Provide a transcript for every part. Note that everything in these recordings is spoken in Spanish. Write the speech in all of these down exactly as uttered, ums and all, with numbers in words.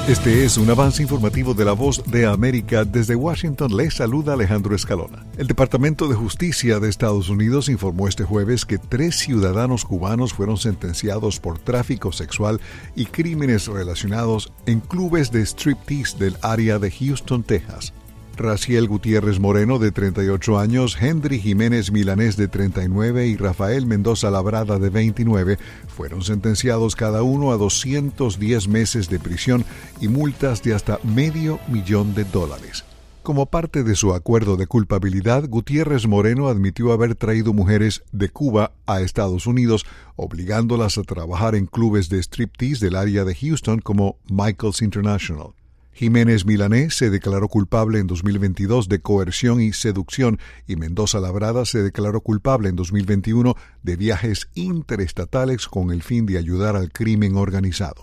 Este es un avance informativo de La Voz de América. Desde Washington les saluda Alejandro Escalona. El Departamento de Justicia de Estados Unidos informó este jueves que tres ciudadanos cubanos fueron sentenciados por tráfico sexual y crímenes relacionados en clubes de striptease del área de Houston, Texas. Raciel Gutiérrez Moreno, de treinta y ocho años, Henry Jiménez Milanés, de treinta y nueve, y Rafael Mendoza Labrada, de veintinueve, fueron sentenciados cada uno a doscientos diez meses de prisión y multas de hasta medio millón de dólares. Como parte de su acuerdo de culpabilidad, Gutiérrez Moreno admitió haber traído mujeres de Cuba a Estados Unidos, obligándolas a trabajar en clubes de striptease del área de Houston como Michael's International. Jiménez Milanés se declaró culpable en dos mil veintidós de coerción y seducción y Mendoza Labrada se declaró culpable en dos mil veintiuno de viajes interestatales con el fin de ayudar al crimen organizado.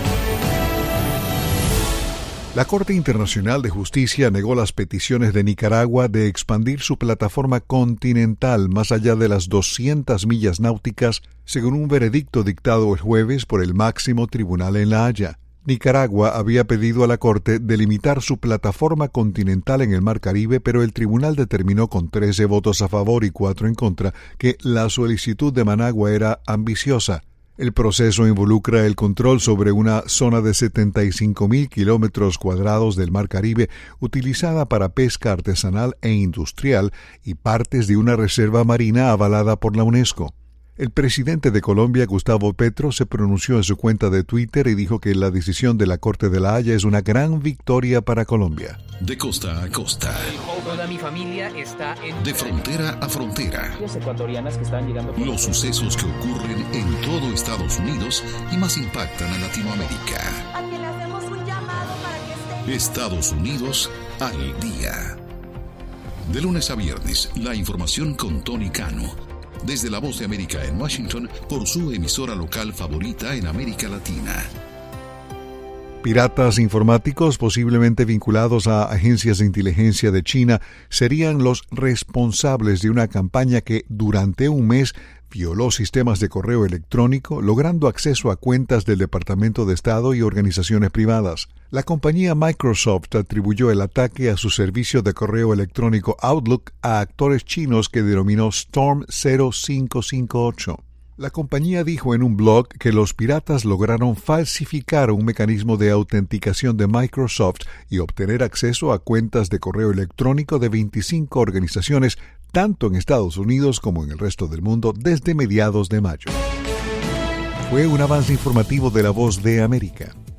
La Corte Internacional de Justicia negó las peticiones de Nicaragua de expandir su plataforma continental más allá de las doscientas millas náuticas, según un veredicto dictado el jueves por el máximo tribunal en La Haya. Nicaragua había pedido a la Corte delimitar su plataforma continental en el Mar Caribe, pero el tribunal determinó con trece votos a favor y cuatro en contra que la solicitud de Managua era ambiciosa. El proceso involucra el control sobre una zona de setenta y cinco mil kilómetros cuadrados del Mar Caribe utilizada para pesca artesanal e industrial y partes de una reserva marina avalada por la UNESCO. El presidente de Colombia, Gustavo Petro, se pronunció en su cuenta de Twitter y dijo que la decisión de la Corte de La Haya es una gran victoria para Colombia. De costa a costa. Toda mi familia está en... De frontera a frontera. Los ecuatorianas que están llegando... Por... Los sucesos que ocurren en todo Estados Unidos y más impactan a Latinoamérica. A quien le hacemos un llamado para que esté... Estados Unidos al día. De lunes a viernes, la información con Tony Cano. Desde La Voz de América en Washington, por su emisora local favorita en América Latina. Piratas informáticos posiblemente vinculados a agencias de inteligencia de China serían los responsables de una campaña que durante un mes violó sistemas de correo electrónico, logrando acceso a cuentas del Departamento de Estado y organizaciones privadas. La compañía Microsoft atribuyó el ataque a su servicio de correo electrónico Outlook a actores chinos que denominó Storm cero cinco cinco ocho. La compañía dijo en un blog que los piratas lograron falsificar un mecanismo de autenticación de Microsoft y obtener acceso a cuentas de correo electrónico de veinticinco organizaciones, tanto en Estados Unidos como en el resto del mundo, desde mediados de mayo. Fue un avance informativo de La Voz de América.